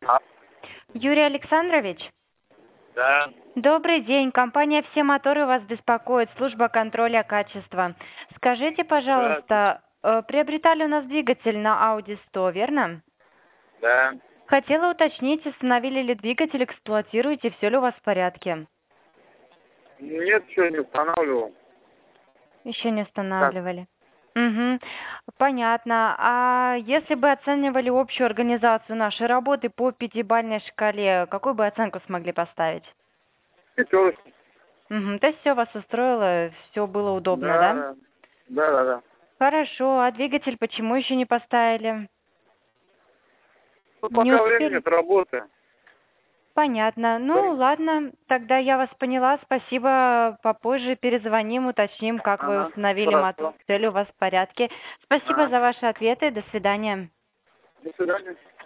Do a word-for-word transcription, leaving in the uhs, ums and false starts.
А, Юрий Александрович, да, добрый день. Компания «Все моторы» вас беспокоит, служба контроля качества. Скажите, здравствуйте. пожалуйста, э, приобретали у нас двигатель на Audi сто, верно? Да. Хотела уточнить, установили ли двигатель, эксплуатируете, все ли у вас в порядке? Нет, еще не устанавливал. Еще не Так, устанавливали. Угу, понятно. А если бы оценивали общую организацию нашей работы по пятибалльной шкале, какую бы оценку смогли поставить? пятерочка. Угу, то есть все вас устроило, все было удобно, да? Да, да, да, да. Хорошо, а двигатель почему еще не поставили? Ну, Не пока времени успели? нет работы. Понятно. Ну, ладно, тогда я вас поняла. Спасибо. Попозже перезвоним, уточним, как вы Ага, установили мотор, хорошо. все ли у вас в порядке. Спасибо Ага. за ваши ответы. До свидания. До свидания.